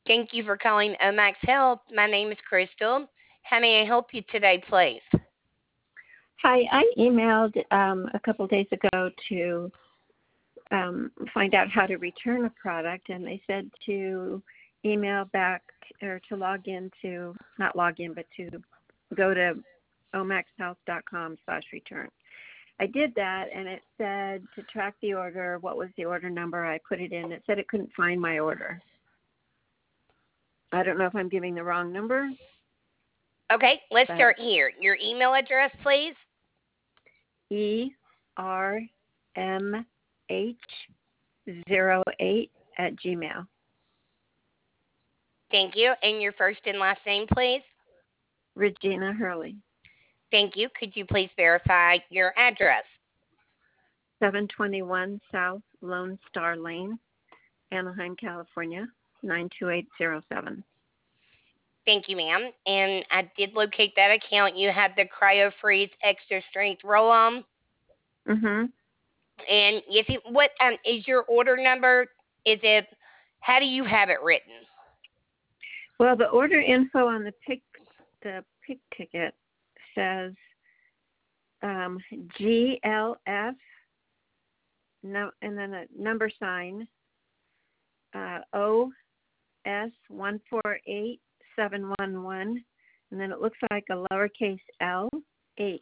Thank you for calling Omax Health. My name is Crystal. How may I help you today, please? Hi, I emailed a couple days ago to find out how to return a product, and they said to email back or to log in to, not log in, but to go to omaxhealth.com/return. I did that, and it said to track the order, what was the order number. I put it in. It said it couldn't find my order. I don't know if I'm giving the wrong number. Okay, let's start here. Your email address, please. ERMH08 Thank you. And your first and last name, please. Regina Hurley. Thank you. Could you please verify your address? 721 South Lone Star Lane, Anaheim, California, 92807. Thank you, ma'am. And I did locate that account. You had the CryoFreeze Extra Strength Roll-On. Mhm. And if you, what is your order number? Is it? How do you have it written? Well, the order info on the pick ticket says GLF, no, and then a number sign, OS148711, and then it looks like a lowercase L H.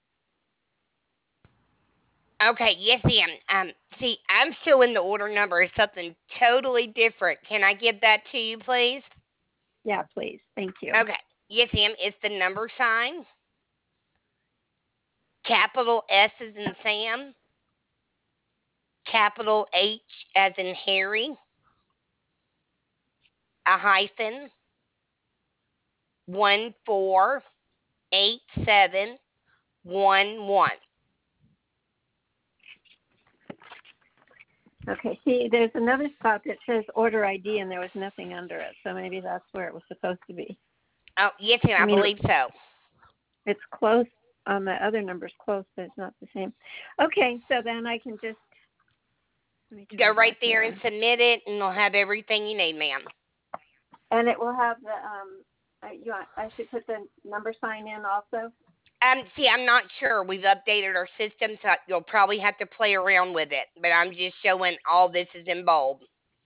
Okay, yes, ma'am. See, I'm showing the order number is something totally different. Can I give that to you, please? Yeah, please. Thank you. Okay, yes, ma'am. It's the number sign, capital S as in Sam, capital H as in Harry, a hyphen, 148711. Okay, see, there's another spot that says order ID, and there was nothing under it, so maybe that's where it was supposed to be. Oh, yes, ma'am. I believe so. It's close. On the other number's close, but it's not the same. Okay, so then I can just go right there and submit it, and it'll have everything you need, ma'am. And it will have the I should put the number sign in also. See, I'm not sure. We've updated our system, so you'll probably have to play around with it. But I'm just showing all this is in bold.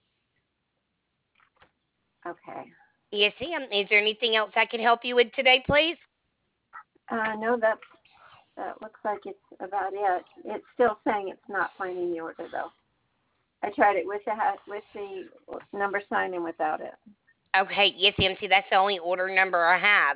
Okay. Yes, ma'am. Is there anything else I can help you with today, please? No, that looks like it's about it. It's still saying it's not finding the order though. I tried it with the number sign and without it. Okay, yes, ma'am. See, that's the only order number I have.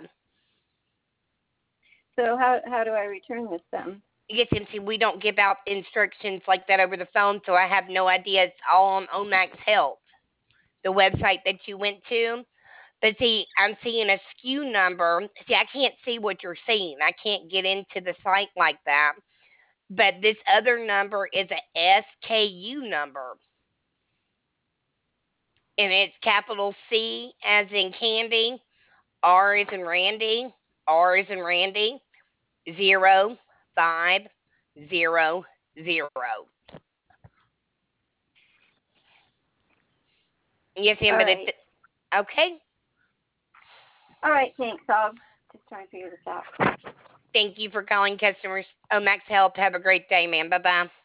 So how do I return this then? Yes, ma'am. See, we don't give out instructions like that over the phone, so I have no idea. It's all on Omax Health, the website that you went to. But see, I'm seeing a SKU number. See, I can't see what you're seeing. I can't get into the site like that. But this other number is a SKU number. And it's capital C as in candy, R as in Randy, R as in Randy, 0500. Yes, ma'am, but right. Okay. All right, thanks. I'll just try and figure this out. Thank you for calling customers Omax Health. Have a great day, ma'am. Bye-bye.